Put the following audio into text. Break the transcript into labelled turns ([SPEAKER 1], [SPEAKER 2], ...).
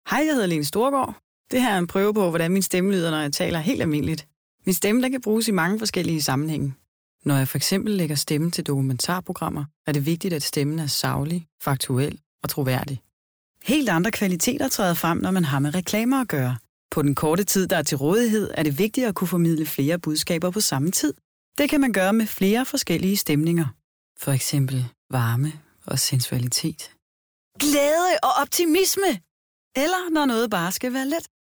[SPEAKER 1] Hej, jeg hedder Lene Storgård. Det her er en prøve på, hvordan min stemme lyder, når jeg taler helt almindeligt. Min stemme der kan bruges i mange forskellige sammenhænge. Når jeg for eksempel lægger stemme til dokumentarprogrammer, er det vigtigt, at stemmen er saglig, faktuel og troværdig. Helt andre kvaliteter træder frem, når man har med reklamer at gøre. På den korte tid, der er til rådighed, er det vigtigt at kunne formidle flere budskaber på samme tid. Det kan man gøre med flere forskellige stemninger. For eksempel varme og sensualitet. Glæde og optimisme. Eller når noget bare skal være let.